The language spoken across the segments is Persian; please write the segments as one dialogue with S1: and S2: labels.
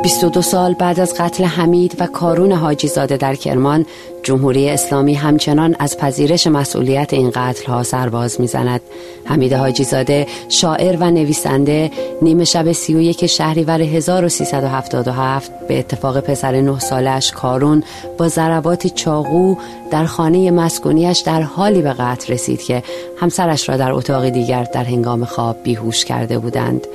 S1: 22 سال بعد از قتل حمید و کارون حاجی زاده در کرمان، جمهوری اسلامی همچنان از پذیرش مسئولیت این قتل ها سرباز میزند. حمید حاجی زاده، شاعر و نویسنده، نیمه شب 31 شهریور 1377 به اتفاق پسر 9 سالش کارون با ضربات چاقو در خانه مسکونیش در حالی به قتل رسید که همسرش را در اتاق دیگر در هنگام خواب بیهوش کرده بودند.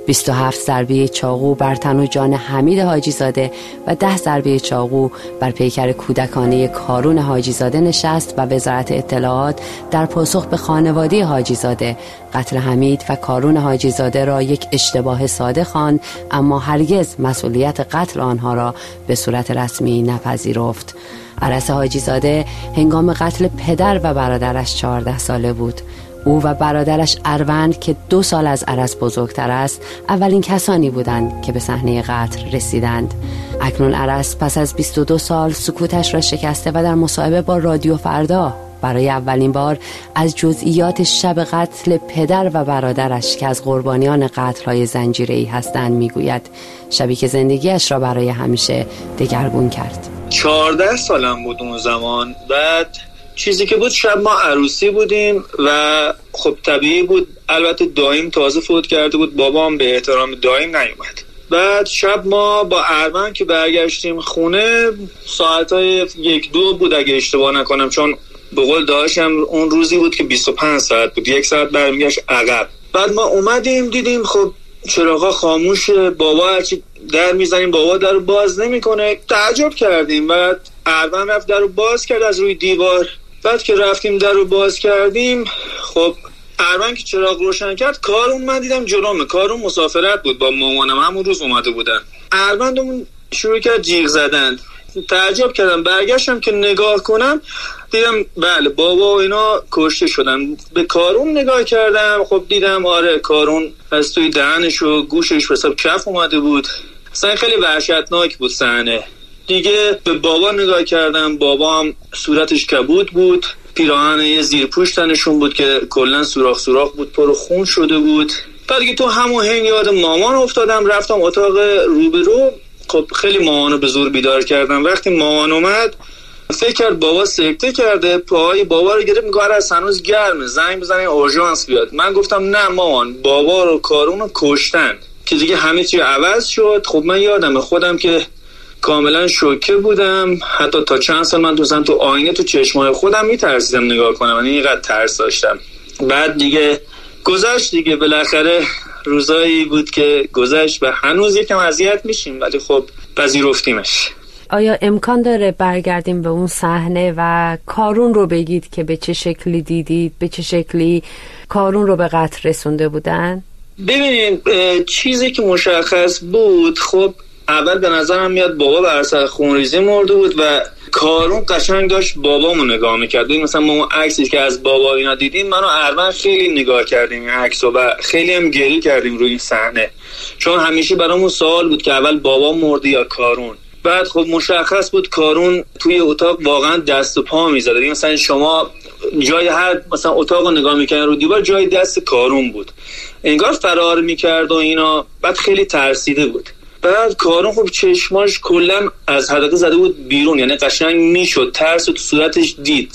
S1: 27 ضربه چاقو بر تن و جان حمید حاجی زاده و 10 ضربه چاقو بر پیکر کودکانه کارون حاجی زاده نشست و وزارت اطلاعات در پاسخ به خانواده حاجی زاده قتل حمید و کارون حاجی زاده را یک اشتباه ساده خواند، اما هرگز مسئولیت قتل آنها را به صورت رسمی نپذیرفت. عرس حاجی زاده هنگام قتل پدر و برادرش 14 ساله بود. او و برادرش اروند که 2 سال از عرس بزرگتر است، اولین کسانی بودند که به صحنه قتل رسیدند. اکنون عرس پس از 22 سال سکوتش را شکسته و در مصاحبه با رادیو فردا برای اولین بار از جزئیات شب قتل پدر و برادرش که از قربانیان قتل‌های زنجیره‌ای هستند میگوید. شبی که زندگیش را برای همیشه دگرگون کرد.
S2: 14 سالم بود اون زمان. بعد چیزی که بود، شب ما عروسی بودیم و خب طبیعی بود، البته دایم تازه فوت کرده بود، بابام به احترام دایم نیومد. بعد شب ما با اروند که برگشتیم خونه ساعتهای 1-2 بود اگه اشتباه نکنم، چون به قول داشتم اون روزی بود که 25 ساعت بود، 1 ساعت برمیگشت عقب. بعد ما اومدیم دیدیم خب چراغا خاموشه، بابا هرچی در میزنیم بابا در رو باز نمیکنه. تعجب کردیم. بعد اروند رفت در رو باز کرد از روی دیوار. بعد که رفتیم در رو باز کردیم، خب اروند که چراغ روشن کرد، کارون من دیدم جلومه. کارون مسافرت بود با مامانم، همون روز اومده بودن. اروند شروع کرد جیغ زدن. تعجب کردم، برگشتم که نگاه کنم دیدم بله بابا و اینا کشته شدن. به کارون نگاه کردم، خب دیدم آره کارون از توی دهنش و گوشش به حساب کف اومده بود. اصلا خیلی وحشتناک بود صحنه. دیگه به بابا نگاه کردم، بابا هم صورتش کبود بود، پیراهن یه زیرپوش تنشون بود که کلا سوراخ بود، پر خون شده بود. بعد دیگه تو همون هنگ یاد مامان افتادم، رفتم اتاق روبرو. خب خیلی مامانو به زور بیدار کردم. وقتی مامان اومد فکر کرد بابا سکته کرده، پاهای بابا رو گرفت، میگه از هنوز گرمه، زنگ بزنین اورژانس بیاد. من گفتم نه مامان، بابا رو کارونو کشتن. که دیگه همه چی عوض شد. خب من یادمه خودم که کاملا شوکه بودم، حتی تا چند سال من تو آینه تو چشمای خودم میترسیدم نگاه کنم، یعنی اینقدر ترس داشتم. بعد دیگه گذشت دیگه، بالاخره روزایی بود که گذشت و هنوز یکم اذیت میشیم، ولی خب پذیرفتیمش.
S1: آیا امکان داره برگردیم به اون صحنه و کارون رو بگید که به چه شکلی دیدید، به چه شکلی کارون رو به قتل رسونده بودن؟
S2: ببینید چیزی که مشخص بود، خب اول به نظرم میاد بابا بر اثر خونریزی مرده بود و کارون قشنگ داشت بابامو نگاه میکرد. مثلا ما عکسی که از بابا اینا دیدیم، من و اروند خیلی نگاه کردیم این عکسو و خیلی هم گریه کردیم روی این صحنه، چون همیشه برامون سوال بود که اول بابا مرده یا کارون. بعد خب مشخص بود کارون توی اتاق واقعا دست و پا میزد. مثلا شما جای هر مثلا اتاقو نگاه میکنن رو دیوار جای دست کارون بود، انگار فرار میکرد و اینا. بعد خیلی ترسیده بود. بعد کارون خب چشماش کلا از حدقه زده بود بیرون، یعنی قشنگ میشد ترس تو صورتش دید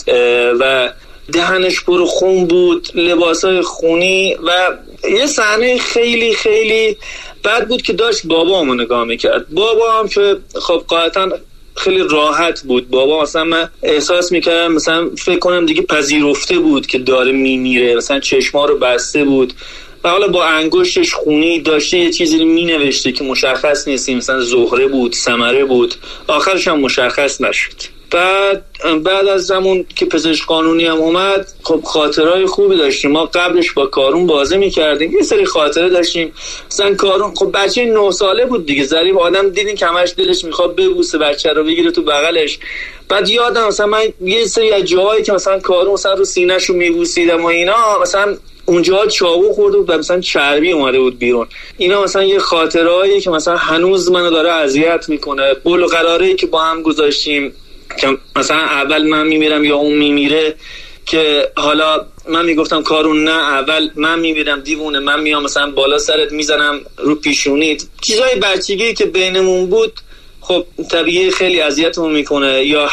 S2: و دهنش پر خون بود، لباسای خونی و یه صحنه خیلی خیلی بد بود که داشت بابامو نگاه میکرد. بابا هم که خب قاعدتا خیلی راحت بود. بابا مثلا من احساس میکردم مثلا فکر کنم دیگه پذیرفته بود که داره میمیره، مثلا چشما رو بسته بود و حالا با انگشتش خونی داشته یه چیزی رو مینوشته که مشخص نیست، مثلا زهره بود، ثمره بود، آخرش هم مشخص نشد. بعد از زمان که پزشک قانونی هم اومد، خب خاطرهای خوبی داشتیم. ما قبلش با کارون بازی میکردیم، یه سری خاطره داشتیم. مثلا کارون خب بچه 9 ساله بود دیگه، ظریف آدم دیدین که همش دلش میخواد ببوسه بچه رو، بگیره تو بغلش. بعد یادم مثلا من یه سری از جاهایی که مثلا کارون مثلا رو سینه‌شو میبوسیدم و اینا، مثلا اونجا چاقو خورده بود و مثلا چربی اومده بود بیرون. اینا مثلا یه خاطرهایی که مثلا هنوز منو داره اذیت میکنه. قول و قراری که با هم گذاشتیم که مثلا اول من میمیرم یا اون میمیره، که حالا من میگفتم کارون نه، اول من میمیرم دیوونه، من میام مثلا بالا سرت میزنم رو پیشونیت، چیزای بچگی که بینمون بود. خب طبیعی خیلی اذیتمون میکنه. یا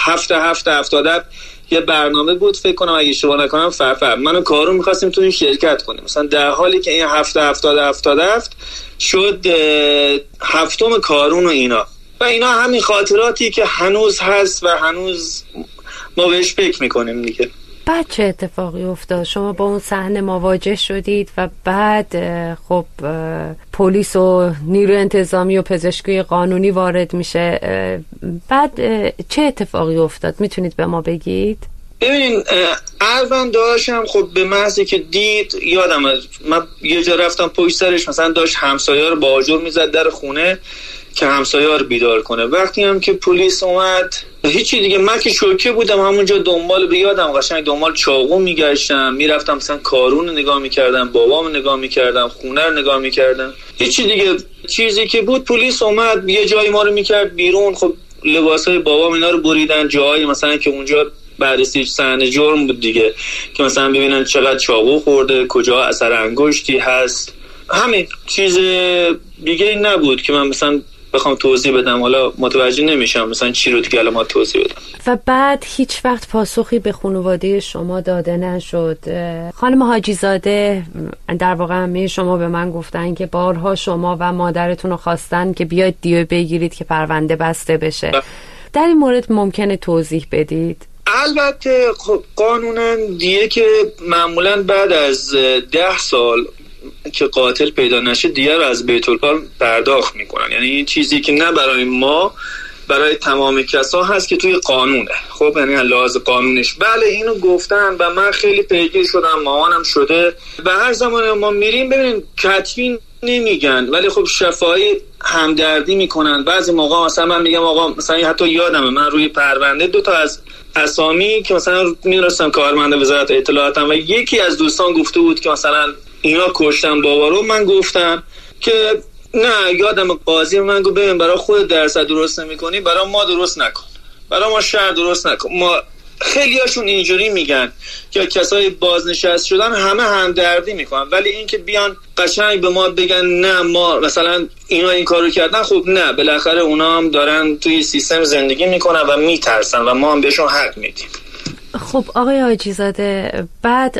S2: 7 یه برنامه بود فکر کنم اگه اشتباه نکنم فرفر من و کارون میخواستیم تو این شرکت کنیم، مثلا در حالی که این 7 شد 7 کارون و اینا و اینا همین خاطراتی که هنوز هست و هنوز ما بهش فکر میکنیم دیگه.
S1: بعد چه اتفاقی افتاد؟ شما با اون صحنه مواجه شدید و بعد خب پلیس و نیروی انتظامی و پزشکی قانونی وارد میشه. بعد چه اتفاقی افتاد؟ میتونید به ما بگید؟
S2: ببین الان داشتم خب به محضی که دید یادم من یه جا رفتم پشت سرش، مثلا داشت همسایه رو با آجر میزد در خونه که همسایه رو بیدار کنه. وقتی هم که پلیس اومد هیچی دیگه، من که شوکه بودم همونجا دنبال بیادم قشنگ دنبال چاقو میگشتم، میرفتم مثلا کارون رو نگاه میکردم، بابام رو نگاه میکردم، خونه رو نگاه میکردم، هیچی دیگه. چیزی که بود پلیس اومد یه جایی ما رو میکرد بیرون، خب لباسای بابام اینا رو بریدن جایی مثلا که اونجا بررسی صحنه جرم بود دیگه، که مثلا ببینن چقدر چاقو خورده، کجا اثر انگشتی هست. همین چیز دیگه نبود که من مثلا بخوام توضیح بدم، حالا متوجه نمیشم مثلا چی رو دیگه الان توضیح بدم.
S1: و بعد هیچ وقت پاسخی به خانواده شما داده نشد. خانم حاجی زاده در واقع همه شما به من گفتن که بارها شما و مادرتون رو خواستن که بیاید دیه بگیرید که پرونده بسته بشه. در این مورد ممکنه توضیح بدید؟
S2: البته خب قانونا دیه که معمولا بعد از 10 سال که قاتل پیدا نشه دیگه رو از بیت المال پرداخت میکنن. یعنی این چیزی که نه برای ما، برای تمام کسا هست که توی قانونه. خب یعنی لحاظ قانونش بله اینو گفتن و من خیلی پیگیر شدم، مامانم شده و هر زمان ما میریم ببینیم کتبی نمیگن ولی خب شفاهی همدردی میکنن. بعضی موقع مثلا من میگم آقا مثلا حتی یادمه من روی پرونده 2 از اسامی که مثلا میدونستم کارمند وزارت اطلاعاتم و یکی از دوستان گفته بود که مثلا اینا کشتن بابا رو، من گفتم که نه، یادم قاضی من گفت ببین برای خود درصد درست نمی‌کنی، برای ما درست نکن، برای ما شهر درست نکن. ما خیلی هاشون اینجوری میگن که کسای بازنشست شدن همه همدردی میکنن، ولی این که بیان قشنگ به ما بگن نه ما مثلا اینا این کارو کردن، خب نه، بالاخره اونا هم دارن توی سیستم زندگی میکنن و میترسن و ما هم بهشون حق میدیم.
S1: خب آقای حاجی زاده، بعد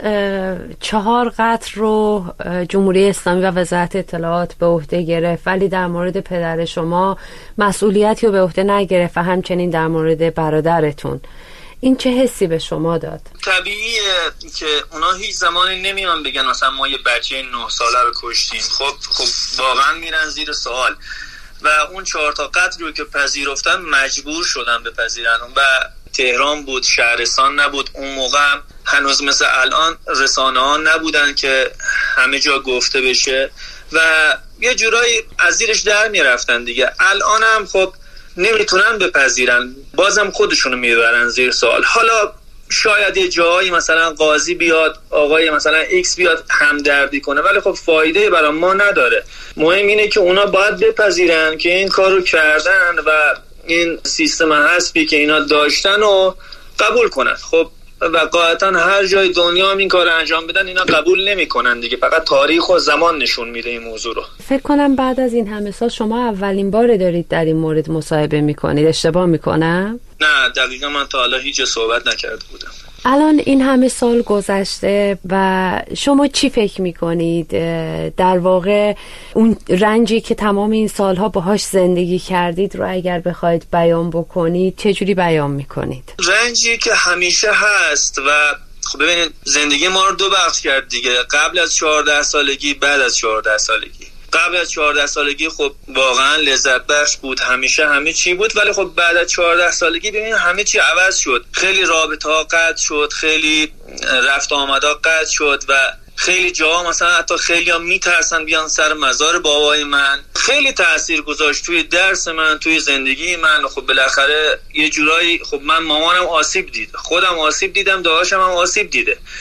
S1: 4 قتل رو جمهوری اسلامی و وزارت اطلاعات به عهده گرفت، ولی در مورد پدر شما مسئولیتی رو به عهده نگرفت و همچنین در مورد برادرتون. این چه حسی به شما داد؟
S2: طبیعیه که اونا هیچ زمانی نمیان بگن مثلا ما یه بچه 9 ساله رو کشتیم. خب واقعا میرن زیر سوال و اون 4 تا قتل رو که پذیرفتن مجبور شدن بپذیرن و تهران بود، شهرستان نبود. اون موقع هنوز مثل الان رسانه ها نبودن که همه جا گفته بشه و یه جورایی از زیرش در میرفتن دیگه. الان هم خب نمیتونن بپذیرن، بازم خودشونو میبرن زیر سوال. حالا شاید یه جایی مثلا قاضی بیاد، آقای مثلا ایکس بیاد همدردی کنه، ولی خب فایده برای ما نداره. مهم اینه که اونا باید بپذیرن که این کارو کردن و این سیستم حسبی که اینا داشتن و قبول کنن. خب و قاعدتا هر جای دنیا هم این کار انجام بدن اینا قبول نمی کنن دیگه، فقط تاریخ و زمان نشون میده این موضوع رو.
S1: فکر کنم بعد از این همه سال شما اولین بار دارید در این مورد مصاحبه میکنید، اشتباه میکنم؟
S2: نه دقیقا من تا حالا هیچ صحبت نکرده بودم.
S1: الان این همه سال گذشته و شما چی فکر میکنید؟ در واقع اون رنجی که تمام این سالها باهاش زندگی کردید رو اگر بخواید بیان بکنید چجوری بیان میکنید؟
S2: رنجی که همیشه هست و خب ببینید زندگی ما رو 2 بخش کرد دیگه، قبل از 14 سالگی، بعد از 14 سالگی. قبل از 14 سالگی خب واقعا لذت بخش بود، همیشه همه چی بود، ولی خب بعد از 14 سالگی ببین همه چی عوض شد. خیلی رابطه ها قطع شد، خیلی رفت آمدا قطع شد و خیلی جاها مثلا حتی خیلی ها میترسن بیان سر مزار بابای من. خیلی تأثیر گذاشت توی درس من، توی زندگی من. خب بالاخره یه جورایی خب من مامانم آسیب دید، خودم آسیب دیدم، داداشم هم آسیب دیده.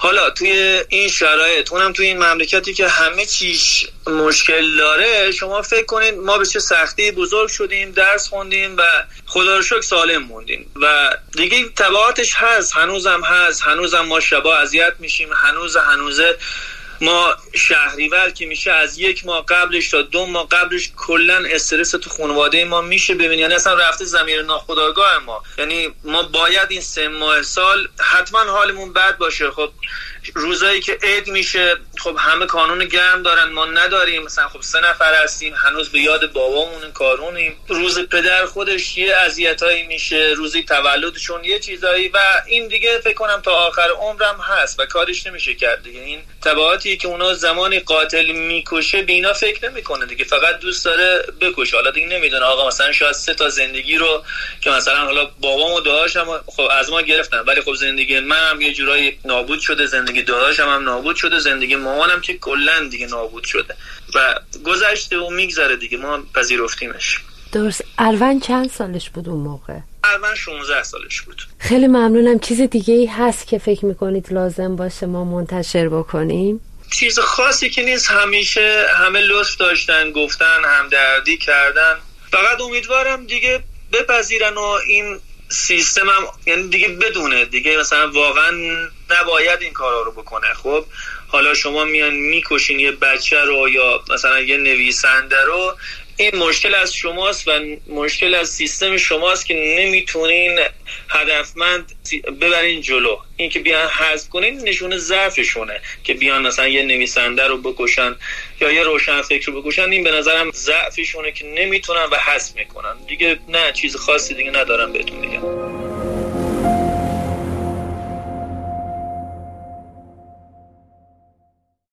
S2: حالا توی این شرایط، اونم توی این مملکتی که همه چیش مشکل داره، شما فکر کنید ما به چه سختی بزرگ شدیم، درس خوندیم و خدا رو شکر سالم موندیم و دیگه تبعاتش هست، هنوزم ما شبا اذیت میشیم، هنوزه ما شهریور که میشه از 1 ماه قبلش تا 2 ماه قبلش کلا استرس تو خانواده ما میشه ببینید، یعنی اصلا رفته ضمیر ناخودآگاه ما، یعنی ما باید این 3 ماه سال حتما حالمون بد باشه. خب روزایی که عید میشه خب همه کانون گرم دارن، ما نداریم، مثلا خب 3 نفر هستیم، هنوز به یاد بابامون کارونیم، روز پدر خودش یه اذیتایی میشه، روزی تولدشون یه چیزایی و این دیگه فکر کنم تا آخر عمرم هست و کارش نمیشه کرد دیگه. این تبعاتی که اونا زمانی قاتل میکشه بینا فکر نمیکنه دیگه، فقط دوست داره بکشه. حالا دیگه نمیدونه آقا مثلا شاید 3 تا زندگی رو که مثلا حالا بابامو داداشم خب از ما گرفتن، ولی خب زندگی منم یه جورایی نابود شده، زندگی داداشم هم نابود شده، زندگی مامانم که کلا دیگه نابود شده و گذشته و میگذره دیگه، ما پذیرفتیمش.
S1: درست. اروند چند سالش بود اون موقع؟
S2: اروند 16 سالش بود.
S1: خیلی ممنونم. چیز دیگه ای هست که فکر میکنید لازم باشه ما منتشر بکنیم؟
S2: چیز خاصی که نیست، همیشه همه لطف داشتن، گفتن، همدردی کردن، فقط امیدوارم دیگه بپذیرن و این سیستم هم یعنی دیگه بدونه دیگه مثلا واقعا نباید این کارا رو بکنه. خب حالا شما میان میکشین یه بچه رو یا مثلا یه نویسنده رو، این مشکل از شماست و مشکل از سیستم شماست که نمیتونین هدفمند ببرین جلو. این که بیان حذف کنین نشونه ضعفشونه که بیان مثلا یه نویسنده رو بکشن یا یه روشنفکر رو بکشن، این به نظرم ضعفشونه که نمیتونن و حذف میکنن دیگه. نه چیز خاصی دیگه ندارم بهتون بگم.